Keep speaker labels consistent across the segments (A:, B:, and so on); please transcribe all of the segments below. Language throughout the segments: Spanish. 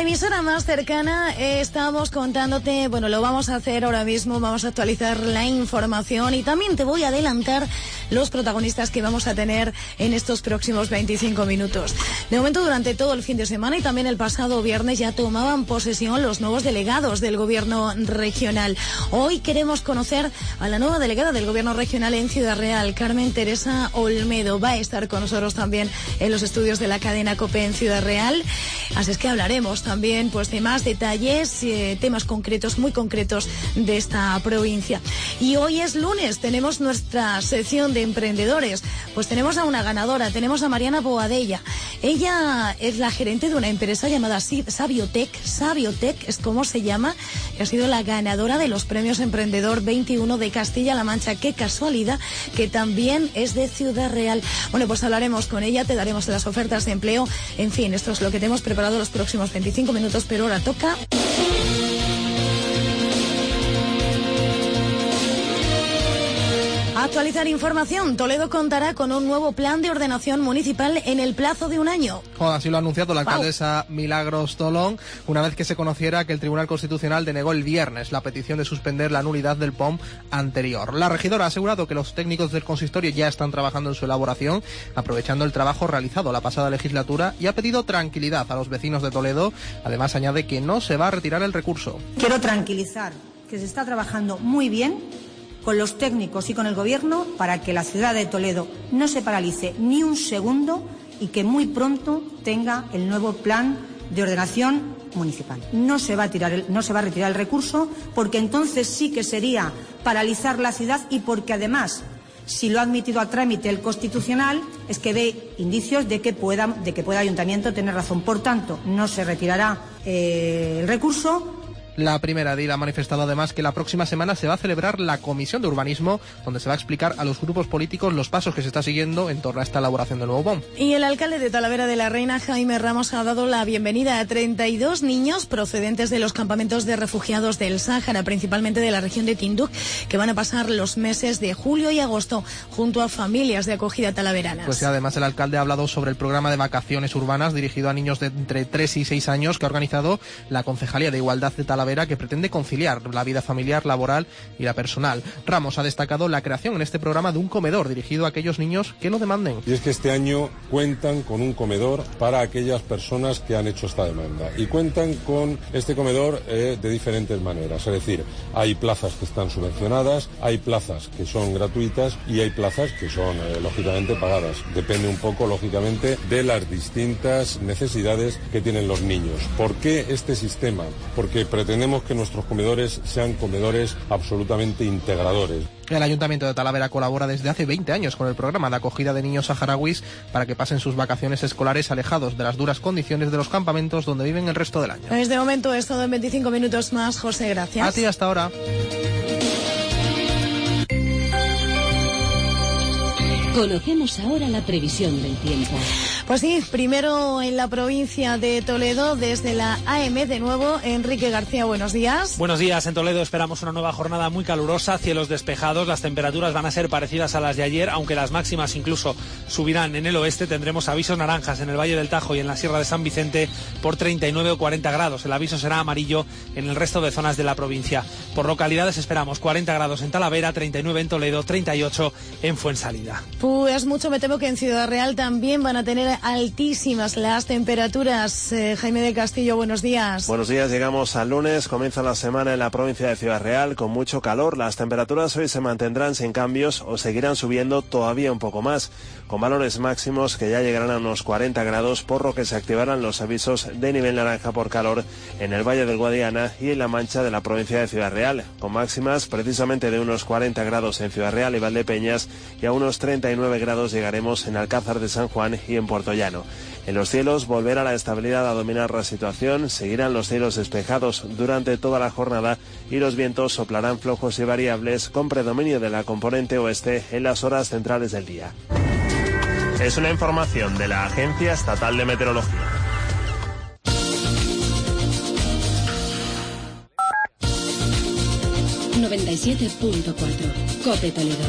A: emisora más cercana estamos contándote, bueno, lo vamos a hacer ahora mismo, vamos a actualizar la información y también te voy a adelantar los protagonistas que vamos a tener en estos próximos 25 minutos. De momento, durante todo el fin de semana y también el pasado viernes ya tomaban posesión los nuevos delegados del gobierno regional. Hoy queremos conocer a la nueva delegada del gobierno regional en Ciudad Real, Carmen Teresa Olmedo. Va a estar con nosotros también en los estudios de la cadena COPE en Ciudad Real. Así es que hablaremos también pues de más detalles, temas concretos, muy concretos de esta provincia. Y hoy es lunes, tenemos nuestra sección de emprendedores. Pues tenemos a una ganadora, tenemos a Mariana Boadella. Ella es la gerente de una empresa llamada Sabiotech es como se llama, y ha sido la ganadora de los premios Emprendedor 21 de Castilla-La Mancha. Qué casualidad, que también es de Ciudad Real. Bueno, pues hablaremos con ella, te daremos las ofertas de empleo. En fin, esto es lo que te hemos preparado los próximos 25 minutos, pero ahora toca... Actualizar información. Toledo contará con un nuevo plan de ordenación municipal en el plazo de un año.
B: Así lo ha anunciado la alcaldesa Milagros Tolón, una vez que se conociera que el Tribunal Constitucional denegó el viernes la petición de suspender la nulidad del POM anterior. La regidora ha asegurado que los técnicos del consistorio ya están trabajando en su elaboración, aprovechando el trabajo realizado la pasada legislatura, y ha pedido tranquilidad a los vecinos de Toledo. Además, añade que no se va a retirar el recurso.
C: Quiero tranquilizar que se está trabajando muy bien con los técnicos y con el Gobierno para que la ciudad de Toledo no se paralice ni un segundo y que muy pronto tenga el nuevo plan de ordenación municipal. No se va a retirar el recurso, porque entonces sí que sería paralizar la ciudad, y porque además, si lo ha admitido a trámite el Constitucional, es que ve indicios de que pueda el Ayuntamiento tener razón. Por tanto, no se retirará el recurso.
B: La primera edil ha manifestado además que la próxima semana se va a celebrar la Comisión de Urbanismo, donde se va a explicar a los grupos políticos los pasos que se está siguiendo en torno a esta elaboración del nuevo POM.
A: Y el alcalde de Talavera de la Reina, Jaime Ramos, ha dado la bienvenida a 32 niños procedentes de los campamentos de refugiados del Sáhara, principalmente de la región de Tinduf, que van a pasar los meses de julio y agosto junto a familias de acogida talaveranas.
B: Pues además el alcalde ha hablado sobre el programa de vacaciones urbanas dirigido a niños de entre 3 y 6 años que ha organizado la Concejalía de Igualdad de Talavera, que pretende conciliar la vida familiar, laboral y la personal. Ramos ha destacado la creación en este programa de un comedor dirigido a aquellos niños que lo demanden.
D: Y es que este año cuentan con un comedor para aquellas personas que han hecho esta demanda. Y cuentan con este comedor de diferentes maneras. Es decir, hay plazas que están subvencionadas, hay plazas que son gratuitas y hay plazas que son lógicamente pagadas. Depende un poco, lógicamente, de las distintas necesidades que tienen los niños. ¿Por qué este sistema? Porque pretendemos que nuestros comedores sean comedores absolutamente integradores.
B: El Ayuntamiento de Talavera colabora desde hace 20 años con el programa de acogida de niños saharauis para que pasen sus vacaciones escolares alejados de las duras condiciones de los campamentos donde viven el resto del año.
A: De momento es todo en 25 minutos más, José, gracias.
B: A ti, hasta ahora.
E: Conocemos ahora la previsión del tiempo.
A: Pues sí, primero en la provincia de Toledo, desde la AM, de nuevo, Enrique García, buenos días.
F: Buenos días, en Toledo esperamos una nueva jornada muy calurosa, cielos despejados, las temperaturas van a ser parecidas a las de ayer, aunque las máximas incluso subirán. En el oeste tendremos avisos naranjas en el Valle del Tajo y en la Sierra de San Vicente por 39 o 40 grados. El aviso será amarillo en el resto de zonas de la provincia. Por localidades esperamos 40 grados en Talavera, 39 en Toledo, 38 en Fuensalida.
A: Pues mucho me temo que en Ciudad Real también van a tener altísimas las temperaturas. Jaime del Castillo, buenos días.
G: Buenos días, llegamos al lunes, comienza la semana en la provincia de Ciudad Real con mucho calor. Las temperaturas hoy se mantendrán sin cambios o seguirán subiendo todavía un poco más, con valores máximos que ya llegarán a unos 40 grados, por lo que se activarán los avisos de nivel naranja por calor en el Valle del Guadiana y en la Mancha de la provincia de Ciudad Real, con máximas precisamente de unos 40 grados en Ciudad Real y Valdepeñas, y a unos 39 grados llegaremos en Alcázar de San Juan y en Puerto Llano. En los cielos volverá la estabilidad a dominar la situación, seguirán los cielos despejados durante toda la jornada y los vientos soplarán flojos y variables con predominio de la componente oeste en las horas centrales del día. Es una información de la Agencia Estatal de Meteorología.
E: ...97.4... COPE Toledo.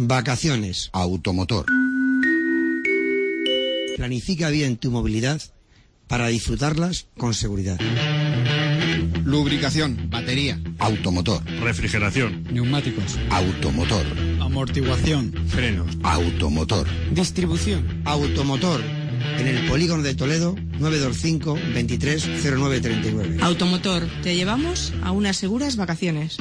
H: Vacaciones.
I: Automotor.
H: Planifica bien tu movilidad para disfrutarlas con seguridad.
I: Lubricación.
J: Batería.
I: Automotor.
J: Refrigeración.
K: Neumáticos.
I: Automotor.
K: Amortiguación.
J: Frenos.
I: Automotor.
K: Distribución.
H: Automotor. En el Polígono de Toledo, 925 230939.
L: Automotor. Te llevamos a unas seguras vacaciones.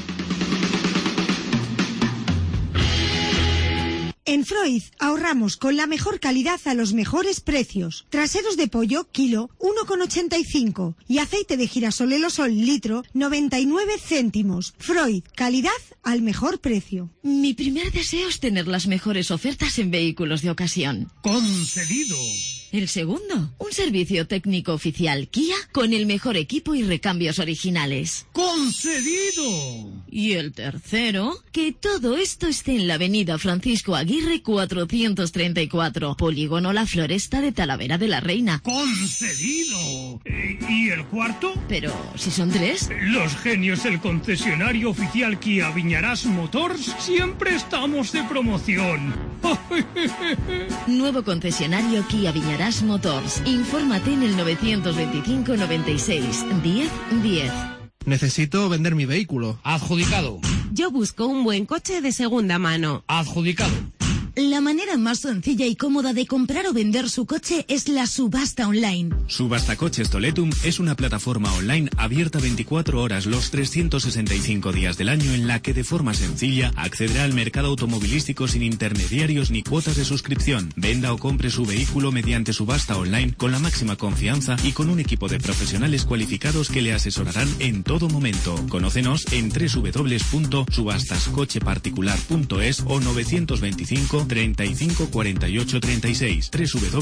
M: En Freud ahorramos con la mejor calidad a los mejores precios. Traseros de pollo, kilo, 1,85. Y aceite de girasol Elosol, litro, 99 céntimos. Freud, calidad al mejor precio.
N: Mi primer deseo es tener las mejores ofertas en vehículos de ocasión.
O: ¡Concedido!
N: El segundo, un servicio técnico oficial Kia con el mejor equipo y recambios originales.
O: ¡Concedido!
N: Y el tercero, que todo esto esté en la avenida Francisco Aguirre 434, Polígono La Floresta de Talavera de la Reina.
O: ¡Concedido! ¿Y el cuarto?
N: Pero, si son tres.
O: Los genios del concesionario oficial Kia Viñarás Motors siempre estamos de promoción.
N: Nuevo concesionario Kia Viñarás Motors. Infórmate en el 925 96 10 10.
B: Necesito vender mi vehículo.
J: Adjudicado.
P: Yo busco un buen coche de segunda mano.
J: Adjudicado.
A: La manera más sencilla y cómoda de comprar o vender su coche es la subasta online.
Q: Subastacoches Toletum es una plataforma online abierta 24 horas los 365 días del año en la que de forma sencilla accederá al mercado automovilístico sin intermediarios ni cuotas de suscripción. Venda o compre su vehículo mediante subasta online con la máxima confianza y con un equipo de profesionales cualificados que le asesorarán en todo momento. Conócenos en www.subastascocheparticular.es o 925 35 48 36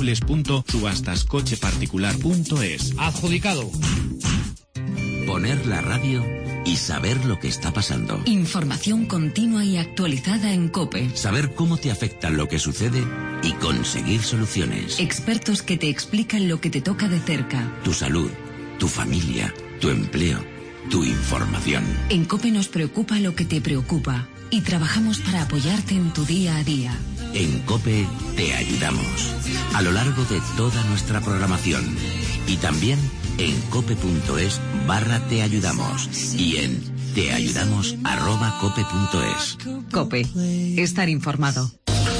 Q: www.subastascocheparticular.es.
J: Adjudicado.
R: Poner la radio y saber lo que está pasando.
S: Información continua y actualizada en COPE.
R: Saber cómo te afecta lo que sucede y conseguir soluciones.
S: Expertos que te explican lo que te toca de cerca.
R: Tu salud, tu familia, tu empleo, tu información.
S: En COPE nos preocupa lo que te preocupa y trabajamos para apoyarte en tu día a día.
R: En COPE te ayudamos a lo largo de toda nuestra programación y también en cope.es/te ayudamos y en teayudamos@cope.es.
S: COPE. Estar informado.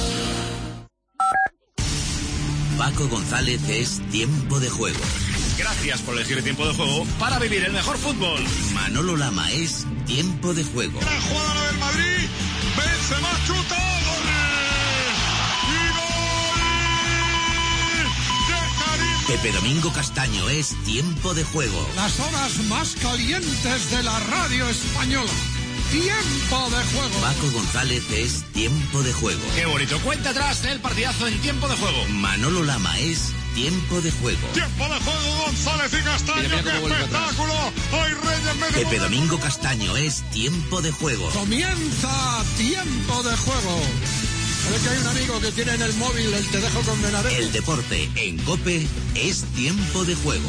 R: Paco González es Tiempo de Juego.
T: Gracias por elegir Tiempo de Juego para vivir el mejor fútbol.
R: Manolo Lama es Tiempo de Juego.
U: La jugada del Madrid, Benzema chuta, gol.
R: Pepe Domingo Castaño es Tiempo de Juego.
U: Las horas más calientes de la radio española. Tiempo de Juego.
R: Paco González es Tiempo de Juego.
T: Qué bonito. Cuenta atrás el partidazo en Tiempo de Juego.
R: Manolo Lama es Tiempo de Juego.
U: Tiempo de Juego, González y Castaño. ¡Qué espectáculo! ¡Hay Reyes medio!
R: Pepe Domingo Castaño es Tiempo de Juego.
U: Comienza Tiempo de Juego. ¿Sabes que hay un amigo que tiene en el móvil el Te dejo condenar?
R: El deporte en COPE es Tiempo de Juego.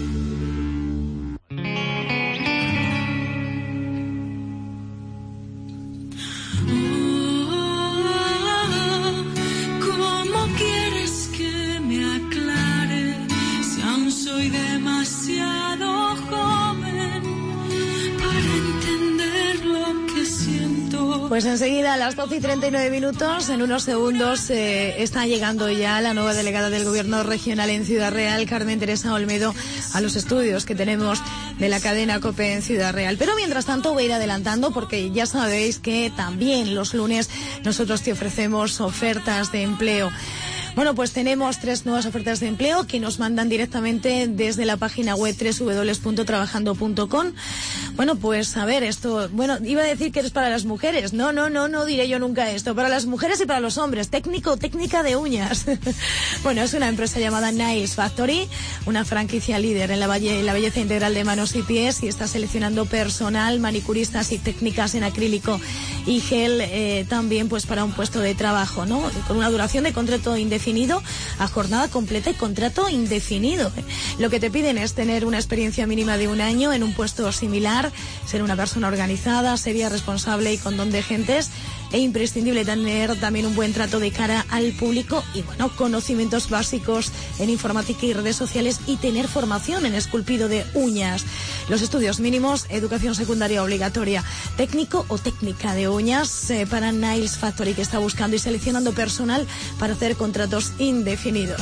V: ¿Cómo quieres que me aclare si aún soy demasiado joven para entender lo que siento?
A: Pues enseguida, a las 12:39, en unos segundos, está llegando ya la nueva delegada del Gobierno regional en Ciudad Real, Carmen Teresa Olmedo, a los estudios que tenemos de la cadena COPE en Ciudad Real. Pero mientras tanto voy a ir adelantando porque ya sabéis que también los lunes nosotros te ofrecemos ofertas de empleo. Bueno, pues tenemos 3 nuevas ofertas de empleo que nos mandan directamente desde la página web www.trabajando.com. Bueno, pues a ver, esto, bueno, iba a decir que es para las mujeres. No diré yo nunca esto. Para las mujeres y para los hombres. Técnica de uñas. Bueno, es una empresa llamada Nails Factory, una franquicia líder en la belleza integral de manos y pies, y está seleccionando personal, manicuristas y técnicas en acrílico y gel, también pues para un puesto de trabajo, ¿no? Con una duración de contrato indefinido a jornada completa y contrato indefinido. Lo que te piden es tener una experiencia mínima de 1 año en un puesto similar, ser una persona organizada, seria, responsable y con don de gentes. e imprescindible tener también un buen trato de cara al público y, bueno, conocimientos básicos en informática y redes sociales y tener formación en esculpido de uñas. Los estudios mínimos, educación secundaria obligatoria, técnico o técnica de uñas para Nails Factory, que está buscando y seleccionando personal para hacer contratos indefinidos.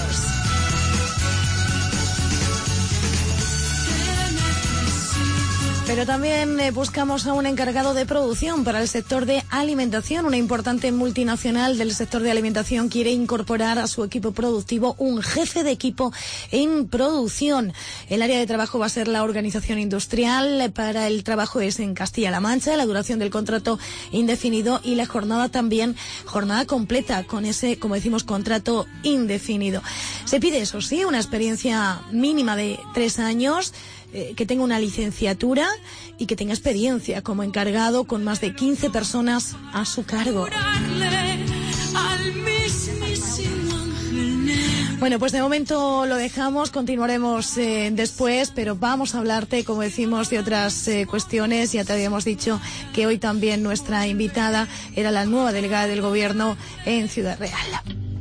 A: Pero también buscamos a un encargado de producción para el sector de alimentación. Una importante multinacional del sector de alimentación quiere incorporar a su equipo productivo un jefe de equipo en producción. El área de trabajo va a ser la organización industrial. Para el trabajo es en Castilla-La Mancha. La duración del contrato indefinido y la jornada también, jornada completa con ese, como decimos, contrato indefinido. Se pide, eso sí, una experiencia mínima de 3 años, que tenga una licenciatura y que tenga experiencia como encargado con más de 15 personas a su cargo. Bueno, pues de momento lo dejamos, continuaremos después, pero vamos a hablarte, como decimos, de otras cuestiones. Ya te habíamos dicho que hoy también nuestra invitada era la nueva delegada del Gobierno en Ciudad Real.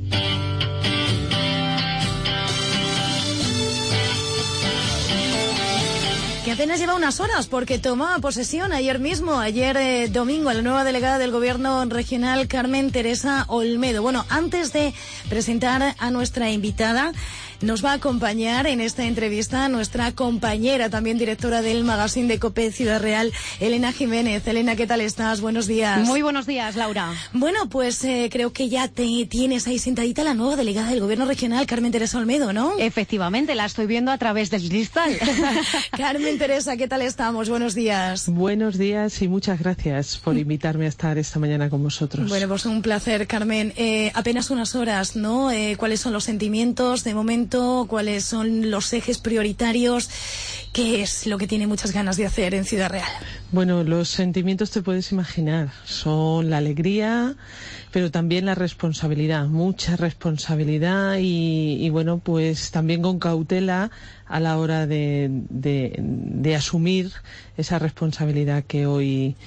A: Que apenas lleva unas horas porque tomaba posesión ayer mismo, domingo, la nueva delegada del Gobierno regional, Carmen Teresa Olmedo. Bueno, antes de presentar a nuestra invitada, nos va a acompañar en esta entrevista nuestra compañera, también directora del magazine de COPE Ciudad Real, Elena Jiménez. Elena, ¿qué tal estás? Buenos días.
C: Muy buenos días, Laura.
A: Bueno, pues creo que ya te tienes ahí sentadita la nueva delegada del Gobierno regional, Carmen Teresa Olmedo, ¿no?
C: Efectivamente, la estoy viendo a través del cristal.
A: Carmen Teresa, ¿qué tal estamos? Buenos días.
D: Buenos días y muchas gracias por invitarme a estar esta mañana con vosotros.
A: Bueno, pues un placer, Carmen. Apenas unas horas, ¿no? ¿Cuáles son los sentimientos de momento? ¿Cuáles son los ejes prioritarios? ¿Qué es lo que tiene muchas ganas de hacer en Ciudad Real?
D: Bueno, los sentimientos te puedes imaginar. Son la alegría, pero también la responsabilidad. Mucha responsabilidad y bueno, pues también con cautela a la hora de asumir esa responsabilidad que hoy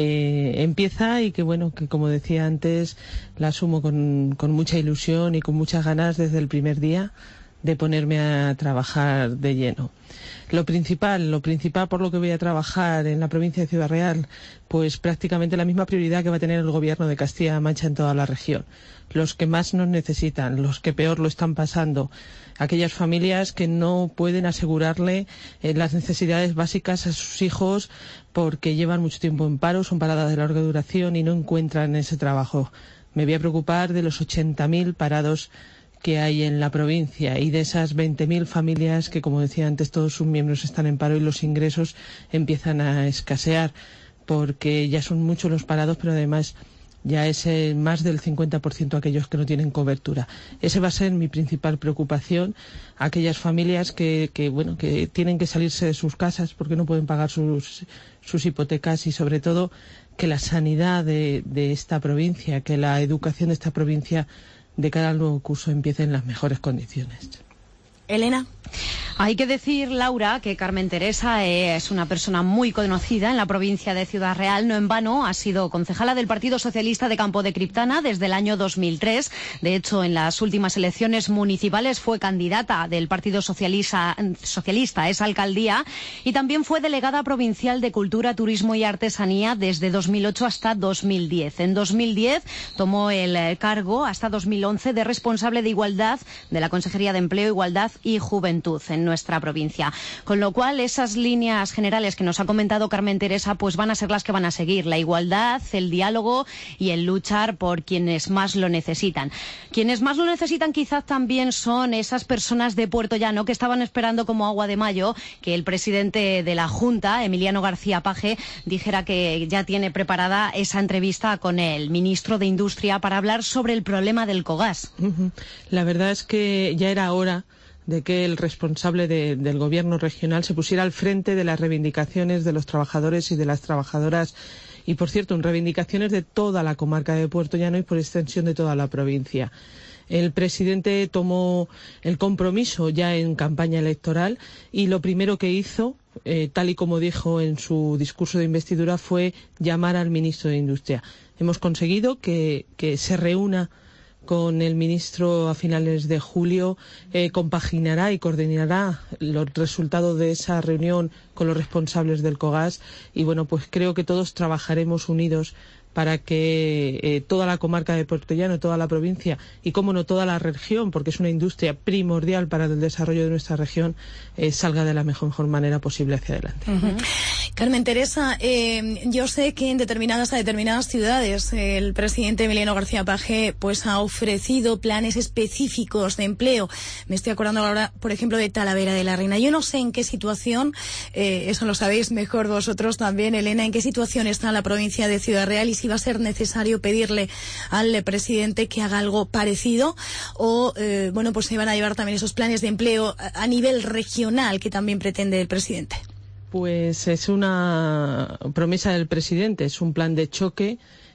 D: empieza y que, bueno, que como decía antes, la asumo con mucha ilusión y con muchas ganas desde el primer día de ponerme a trabajar de lleno. Lo principal por lo que voy a trabajar en la provincia de Ciudad Real, pues prácticamente la misma prioridad que va a tener el Gobierno de Castilla-La Mancha en toda la región. Los que más nos necesitan, los que peor lo están pasando, aquellas familias que no pueden asegurarle las necesidades básicas a sus hijos porque llevan mucho tiempo en paro, son paradas de larga duración y no encuentran ese trabajo. Me voy a preocupar de los 80.000 parados que hay en la provincia y de esas 20.000 familias que, como decía antes, todos sus miembros están en paro y los ingresos empiezan a escasear porque ya son muchos los parados, pero además ya es más del 50% aquellos que no tienen cobertura. Esa va a ser mi principal preocupación, aquellas familias que tienen que salirse de sus casas porque no pueden pagar sus hipotecas y, sobre todo, que la sanidad de esta provincia, que la educación de esta provincia de cara al nuevo curso empiece en las mejores condiciones.
A: Elena.
C: Hay que decir, Laura, que Carmen Teresa es una persona muy conocida en la provincia de Ciudad Real. No en vano ha sido concejala del Partido Socialista de Campo de Criptana desde el año 2003. De hecho, en las últimas elecciones municipales fue candidata del Partido Socialista a esa alcaldía y también fue delegada provincial de Cultura, Turismo y Artesanía desde 2008 hasta 2010. En 2010 tomó el cargo hasta 2011 de responsable de Igualdad de la Consejería de Empleo, Igualdad y Juventud en nuestra provincia. Con lo cual, esas líneas generales que nos ha comentado Carmen Teresa, pues van a ser las que van a seguir. La igualdad, el diálogo y el luchar por quienes más lo necesitan. Quienes más lo necesitan quizás también son esas personas de Puerto Llano que estaban esperando como agua de mayo que el presidente de la Junta, Emiliano García Paje, dijera que ya tiene preparada esa entrevista con el ministro de Industria para hablar sobre el problema del Cogás.
D: La verdad es que ya era hora de que el responsable del Gobierno regional se pusiera al frente de las reivindicaciones de los trabajadores y de las trabajadoras y, por cierto, en reivindicaciones de toda la comarca de Puerto Llano y por extensión de toda la provincia. El presidente tomó el compromiso ya en campaña electoral y lo primero que hizo, tal y como dijo en su discurso de investidura, fue llamar al ministro de Industria. hemos conseguido que se reúna con el ministro a finales de julio, compaginará y coordinará los resultados de esa reunión con los responsables del COGAS y bueno, pues creo que todos trabajaremos unidos para que toda la comarca de Puerto Llano, toda la provincia y, cómo no, toda la región, porque es una industria primordial para el desarrollo de nuestra región, salga de la mejor manera posible hacia adelante.
A: Carmen Teresa, yo sé que a determinadas ciudades el presidente Emiliano García Paje pues ha ofrecido planes específicos de empleo. Me estoy acordando ahora, por ejemplo, de Talavera de la Reina. Yo no sé en qué situación, eso lo sabéis mejor vosotros también, Elena, en qué situación está la provincia de Ciudad Real y si va a ser necesario pedirle al presidente que haga algo parecido o, pues se van a llevar también esos planes de empleo a nivel regional que también pretende el presidente.
D: Pues es una promesa del presidente, es un plan de choque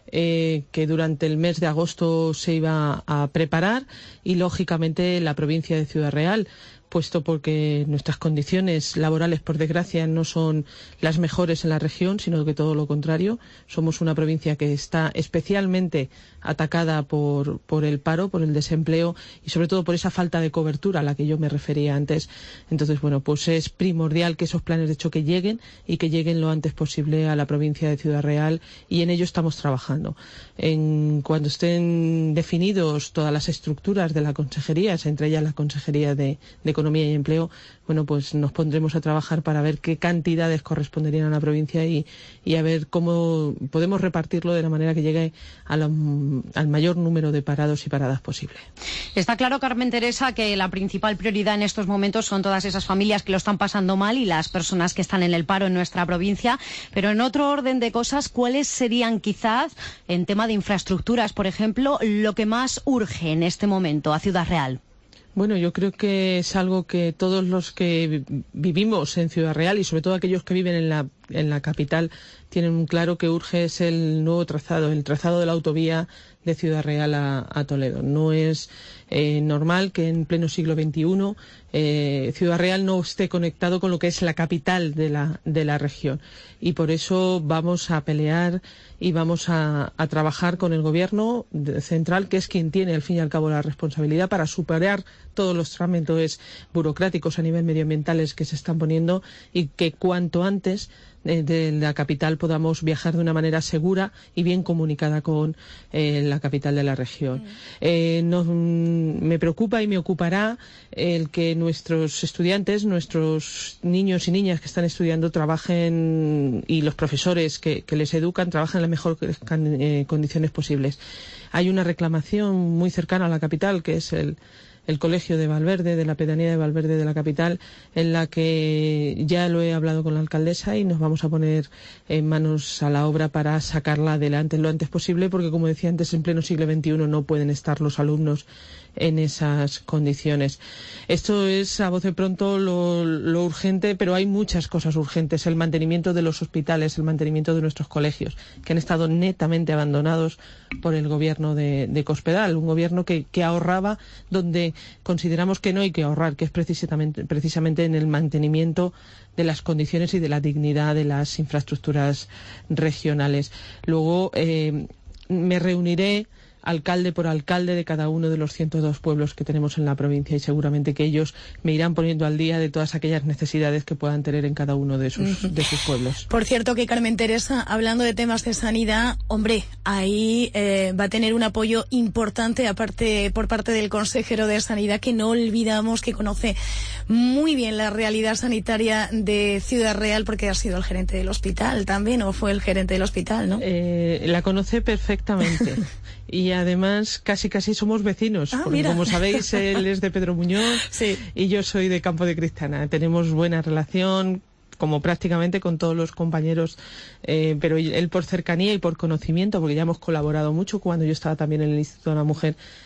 D: que durante el mes de agosto se iba a preparar y, lógicamente, la provincia de Ciudad Real, puesto porque nuestras condiciones laborales, por desgracia, no son las mejores en la región, sino que todo lo contrario. Somos una provincia que está especialmente atacada por el paro, por el desempleo y sobre todo por esa falta de cobertura a la que yo me refería antes. Entonces, bueno, pues es primordial que esos planes de choque lleguen y que lleguen lo antes posible a la provincia de Ciudad Real y en ello estamos trabajando. Cuando estén definidos todas las estructuras de la consejería, entre ellas la Consejería de Economía y Empleo, bueno, pues nos pondremos a trabajar para ver qué cantidades corresponderían a la provincia y a ver cómo podemos repartirlo de la manera que llegue al mayor número de parados y paradas posible.
C: Está claro, Carmen Teresa, que la principal prioridad en estos momentos son todas esas familias que lo están pasando mal y las personas que están en el paro en nuestra provincia, pero en otro orden de cosas, ¿cuáles serían quizás, en tema de infraestructuras, por ejemplo, lo que más urge en este momento a Ciudad Real?
D: Bueno, yo creo que es algo que todos los que vivimos en Ciudad Real y sobre todo aquellos que viven en la capital tienen claro que urge es el nuevo trazado, el trazado de la autovía de Ciudad Real a Toledo. No es normal que en pleno siglo XXI Ciudad Real no esté conectado con lo que es la capital de la región. Y por eso vamos a pelear y vamos a trabajar con el Gobierno central, que es quien tiene al fin y al cabo la responsabilidad para superar todos los trámites burocráticos a nivel medioambientales que se están poniendo y que cuanto antes de la capital podamos viajar de una manera segura y bien comunicada con la capital de la región. Me preocupa y me ocupará el que nuestros estudiantes, nuestros niños y niñas que están estudiando trabajen y los profesores que les educan trabajen en las mejores condiciones posibles. Hay una reclamación muy cercana a la capital que es el colegio de Valverde, de la pedanía de Valverde de la capital, en la que ya lo he hablado con la alcaldesa y nos vamos a poner manos a la obra para sacarla adelante lo antes posible, porque como decía antes, en pleno siglo XXI no pueden estar los alumnos en esas condiciones. Esto es a voz de pronto lo urgente, pero hay muchas cosas urgentes. El mantenimiento de los hospitales, el mantenimiento de nuestros colegios, que han estado netamente abandonados por el gobierno de Cospedal, un gobierno que ahorraba donde consideramos que no hay que ahorrar, que es precisamente en el mantenimiento de las condiciones y de la dignidad de las infraestructuras regionales. Luego me reuniré alcalde por alcalde de cada uno de los 102 pueblos que tenemos en la provincia y seguramente que ellos me irán poniendo al día de todas aquellas necesidades que puedan tener en cada uno de sus pueblos.
A: Por cierto que Carmen Teresa, hablando de temas de sanidad, hombre, ahí va a tener un apoyo importante aparte por parte del consejero de Sanidad, que no olvidamos que conoce muy bien la realidad sanitaria de Ciudad Real porque ha sido el gerente del hospital también, o fue el gerente del hospital, ¿no?
D: La conoce perfectamente. Y además casi somos vecinos, porque mira, como sabéis él es de Pedro Muñoz sí, y yo soy de Campo de Cristana. Tenemos buena relación, como prácticamente con todos los compañeros, pero él por cercanía y por conocimiento, porque ya hemos colaborado mucho cuando yo estaba también en el Instituto de la Mujer,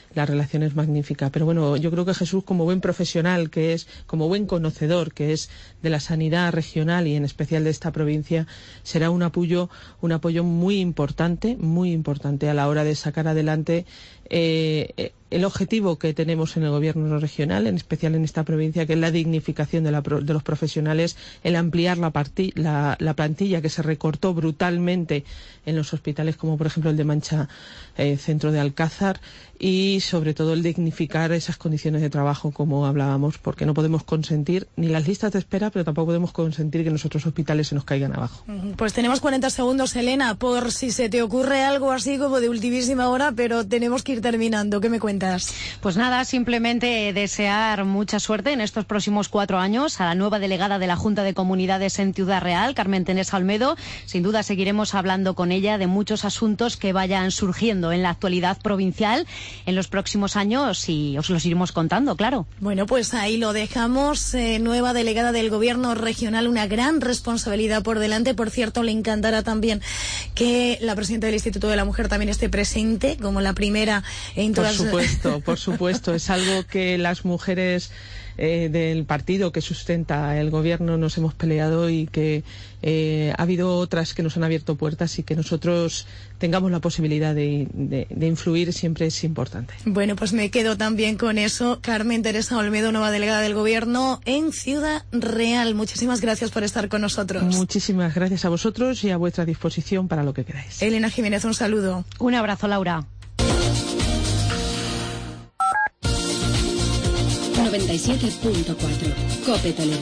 D: la relación es magnífica. Pero bueno, yo creo que Jesús, como buen profesional que es, como buen conocedor que es de la sanidad regional y en especial de esta provincia, será un apoyo muy importante a la hora de sacar adelante el objetivo que tenemos en el gobierno regional, en especial en esta provincia, que es la dignificación de los profesionales, el ampliar la plantilla que se recortó brutalmente en los hospitales, como por ejemplo el de Mancha, centro de Alcázar, y sobre todo el dignificar esas condiciones de trabajo, como hablábamos, porque no podemos consentir ni las listas de espera, pero tampoco podemos consentir que nuestros hospitales se nos caigan abajo.
A: Pues tenemos 40 segundos, Elena, por si se te ocurre algo así como de ultimísima hora, pero tenemos que ir terminando. ¿Qué me cuentas?
C: Pues nada, simplemente desear mucha suerte en estos próximos 4 años a la nueva delegada de la Junta de Comunidades en Ciudad Real, Carmen Teresa Olmedo. Sin duda seguiremos hablando con ella de muchos asuntos que vayan surgiendo en la actualidad provincial en los próximos años y os los iremos contando, claro.
A: Bueno, pues ahí lo dejamos. Nueva delegada del Gobierno regional, una gran responsabilidad por delante. Por cierto, le encantará también que la presidenta del Instituto de la Mujer también esté presente, como la primera en todas...
D: Por supuesto. Es algo que las mujeres del partido que sustenta el gobierno nos hemos peleado y que ha habido otras que nos han abierto puertas, y que nosotros tengamos la posibilidad de influir siempre es importante.
A: Bueno, pues me quedo también con eso. Carmen Teresa Olmedo, nueva delegada del Gobierno en Ciudad Real. Muchísimas gracias por estar con nosotros.
D: Muchísimas gracias a vosotros y a vuestra disposición para lo que queráis.
A: Elena Jiménez, un saludo.
C: Un abrazo, Laura.
E: 97.4 COPE Toledo.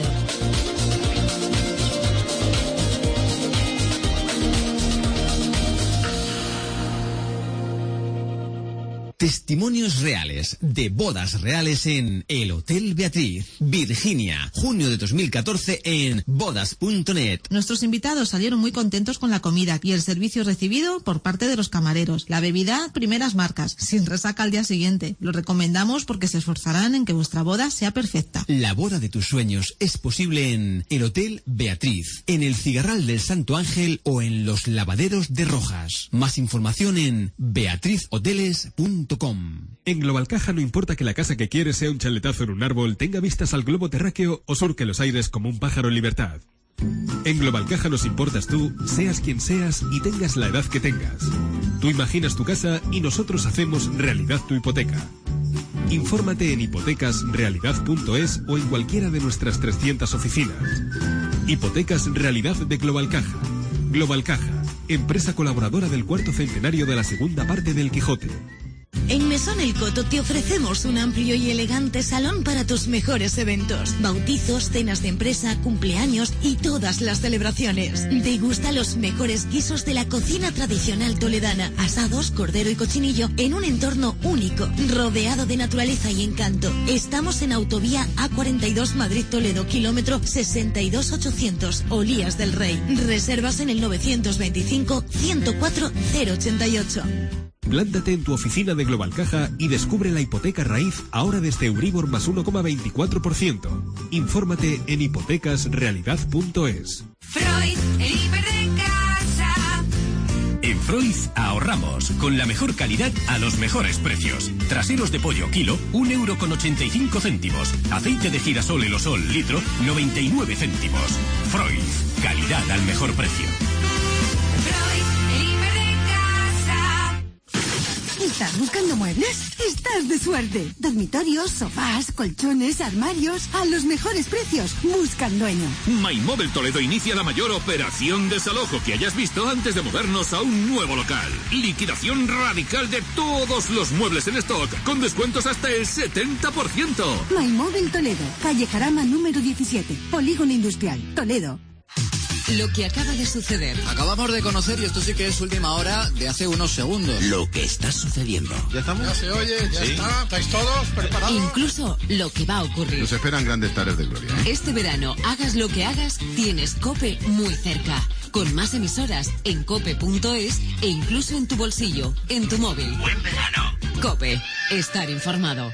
F: Testimonios reales de bodas reales en el Hotel Beatriz, Virginia, junio de 2014 en bodas.net.
L: Nuestros invitados salieron muy contentos con la comida y el servicio recibido por parte de los camareros. La bebida, primeras marcas, sin resaca al día siguiente. Lo recomendamos porque se esforzarán en que vuestra boda sea perfecta.
F: La boda de tus sueños es posible en el Hotel Beatriz, en el Cigarral del Santo Ángel o en los Lavaderos de Rojas. Más información en beatrizhoteles.com.
Q: En Global Caja no importa que la casa que quieres sea un chaletazo en un árbol, tenga vistas al globo terráqueo o surque los aires como un pájaro en libertad. En Global Caja nos importas tú, seas quien seas y tengas la edad que tengas. Tú imaginas tu casa y nosotros hacemos realidad tu hipoteca. Infórmate en hipotecasrealidad.es o en cualquiera de nuestras 300 oficinas. Hipotecas Realidad de Global Caja. Global Caja, empresa colaboradora del 4º centenario de la segunda parte del Quijote.
G: En Mesón El Coto te ofrecemos un amplio y elegante salón para tus mejores eventos, bautizos, cenas de empresa, cumpleaños y todas las celebraciones. Degusta los mejores guisos de la cocina tradicional toledana, asados, cordero y cochinillo en un entorno único, rodeado de naturaleza y encanto. Estamos en autovía A42 Madrid-Toledo, kilómetro 62800, Olías del Rey. Reservas en el 925 104 088.
Q: Plántate en tu oficina de Global Caja y descubre la hipoteca raíz ahora desde Euribor más 1,24%. Infórmate en hipotecasrealidad.es.
V: Freud, el hiper de casa.
W: En Freud ahorramos con la mejor calidad a los mejores precios. Traseros de pollo kilo, 1,85 €. Aceite de girasol Elosol litro, 99 céntimos. Freud, calidad al mejor precio.
M: ¿Estás buscando muebles? ¡Estás de suerte! Dormitorios, sofás, colchones, armarios, a los mejores precios. Buscan dueño.
T: MyMobile Toledo inicia la mayor operación desalojo que hayas visto antes de movernos a un nuevo local. Liquidación radical de todos los muebles en stock, con descuentos hasta el 70%.
M: MyMobile Toledo, calle Jarama número 17, Polígono Industrial, Toledo.
S: Lo que acaba de suceder.
X: Acabamos de conocer, y esto sí que es última hora de hace unos segundos,
R: lo que está sucediendo.
U: ¿Ya estamos? Ya se oye, ya está. ¿Estáis todos preparados?
S: Incluso lo que va a ocurrir.
I: Nos esperan grandes tardes de gloria.
S: Este verano, hagas lo que hagas, tienes COPE muy cerca. Con más emisoras en cope.es e incluso en tu bolsillo, en tu móvil.
R: Buen verano.
S: COPE. Estar informado.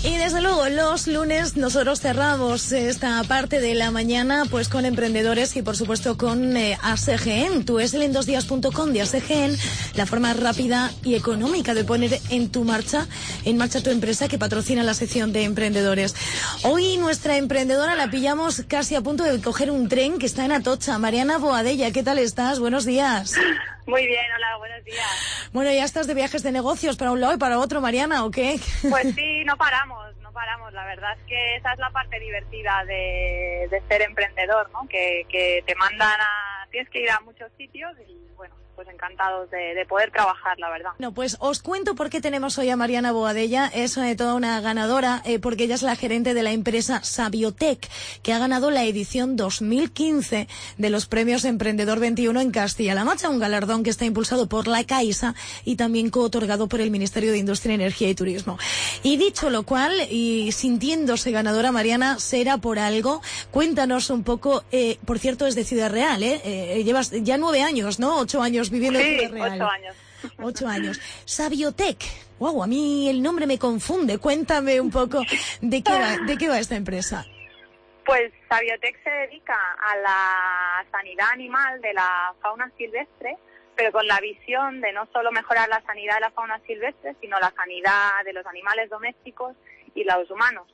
A: Y desde luego los lunes nosotros cerramos esta parte de la mañana pues con emprendedores y por supuesto con ASEGEN. Tú es el en2días.com de ASEGEN, la forma rápida y económica de poner en marcha tu empresa, que patrocina la sección de emprendedores. Hoy nuestra emprendedora la pillamos casi a punto de coger un tren que está en Atocha. Mariana Boadella, ¿qué tal estás? Buenos días.
H: Muy bien, hola, buenos días.
A: Bueno, ¿ya estás de viajes de negocios para un lado y para otro, Mariana, o qué?
H: Pues sí, no paramos. La verdad es que esa es la parte divertida de ser emprendedor, ¿no? Que te mandan tienes que ir a muchos sitios y bueno, pues encantados de poder trabajar, la verdad.
A: No, pues os cuento por qué tenemos hoy a Mariana Boadella. Es toda una ganadora, porque ella es la gerente de la empresa Sabiotec, que ha ganado la edición 2015 de los premios Emprendedor 21 en Castilla-La Mancha, un galardón que está impulsado por la Caixa y también co-otorgado por el Ministerio de Industria, Energía y Turismo. Y dicho lo cual, y sintiéndose ganadora, Mariana, será por algo. Cuéntanos un poco, por cierto, es de Ciudad Real, llevas ya 9 años, ¿no? 8 años viviendo en Ciudad Real.
H: 8 años.
A: 8 años. Sabiotec. Wow, a mí el nombre me confunde. Cuéntame un poco de qué va esta empresa.
H: Pues Sabiotec se dedica a la sanidad animal de la fauna silvestre, pero con la visión de no solo mejorar la sanidad de la fauna silvestre, sino la sanidad de los animales domésticos y los humanos.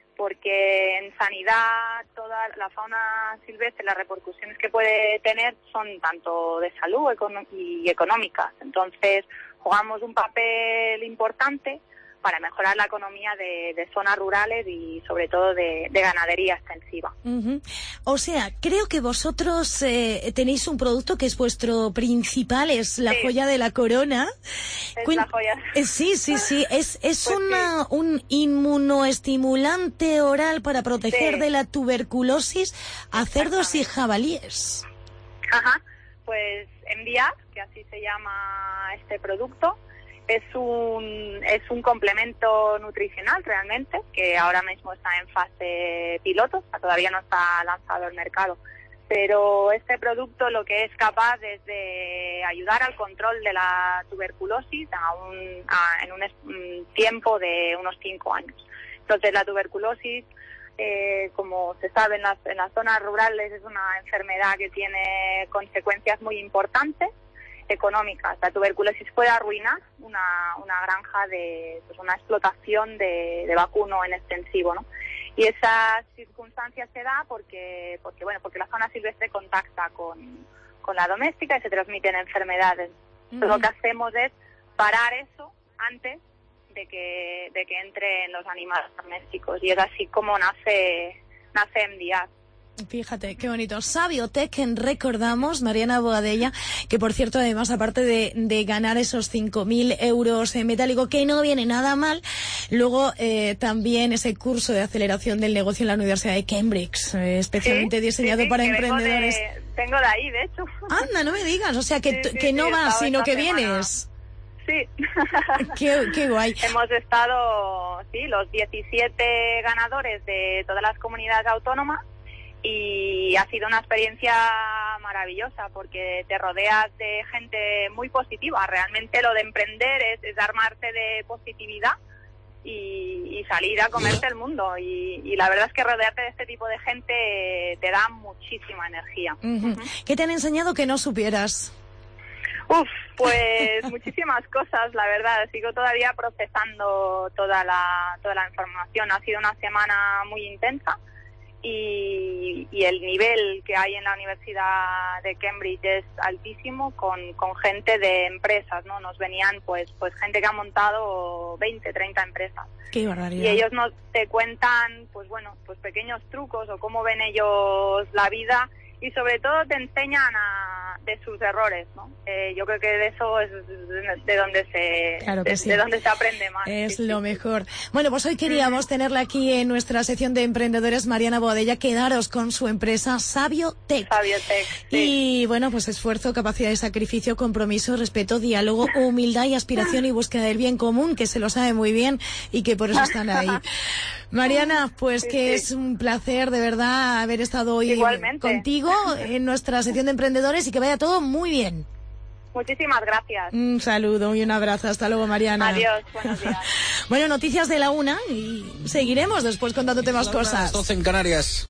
H: Porque en sanidad toda la fauna silvestre, las repercusiones que puede tener son tanto de salud y económicas. Entonces jugamos un papel importante para mejorar la economía de zonas rurales y sobre todo de ganadería extensiva.
A: Uh-huh. O sea, creo que vosotros tenéis un producto que es vuestro principal, es la joya de la corona.
H: Es la joya.
A: Sí. Es pues un inmunoestimulante oral para proteger de la tuberculosis a cerdos y jabalíes.
H: Ajá, pues Enviar, que así se llama este producto, es un complemento nutricional realmente, que ahora mismo está en fase piloto, o sea, todavía no está lanzado al mercado. Pero este producto lo que es capaz es de ayudar al control de la tuberculosis en un tiempo de unos 5 años. Entonces la tuberculosis, como se sabe en las zonas rurales, es una enfermedad que tiene consecuencias muy importantes económicas. La tuberculosis puede arruinar una granja una explotación de vacuno en extensivo, ¿no? Y esas circunstancias se da porque la fauna silvestre contacta con la doméstica y se transmiten enfermedades. Entonces, lo que hacemos es parar eso antes de que entre en los animales domésticos, y es así como nace Enviar.
A: Fíjate, qué bonito. Sabiotec, recordamos, Mariana Boadella, que por cierto, además, aparte de ganar esos 5.000 euros en metálico, que no viene nada mal, luego también ese curso de aceleración del negocio en la Universidad de Cambridge, especialmente diseñado para emprendedores.
H: Vengo de ahí, de hecho.
A: Anda, no me digas, o sea, que no vas, sino que vienes.
H: Sí.
A: Qué guay.
H: Hemos estado, los 17 ganadores de todas las comunidades autónomas, y ha sido una experiencia maravillosa porque te rodeas de gente muy positiva. Realmente lo de emprender es armarte de positividad y salir a comerte el mundo, y la verdad es que rodearte de este tipo de gente te da muchísima energía.
A: Uh-huh. ¿Qué te han enseñado que no supieras?
H: Pues muchísimas cosas, la verdad. Sigo todavía procesando toda la información. Ha sido una semana muy intensa. Y el nivel que hay en la Universidad de Cambridge es altísimo, con gente de empresas, ¿no? Nos venían pues gente que ha montado 20, 30 empresas.
A: ¡Qué barbaridad!
H: Y ellos te cuentan pues pequeños trucos o cómo ven ellos la vida, y sobre todo te enseñan de sus errores, ¿no? Yo creo que de eso es de donde de donde se aprende más.
A: Es lo mejor. Bueno, pues hoy queríamos tenerla aquí en nuestra sección de emprendedores, Mariana Boadella. Quedaros con su empresa Sabiotec.
H: Sabiotec,
A: sí. Y bueno, pues esfuerzo, capacidad de sacrificio, compromiso, respeto, diálogo, humildad y aspiración y búsqueda del bien común, que se lo sabe muy bien y que por eso están ahí. Mariana, pues es un placer de verdad haber estado hoy contigo en nuestra sección de emprendedores, y que vaya todo muy bien.
H: Muchísimas gracias.
A: Un saludo y un abrazo. Hasta luego, Mariana.
H: Adiós, buenos días.
A: Bueno, noticias de la 1 y seguiremos después contándote más cosas.
U: 12 en Canarias.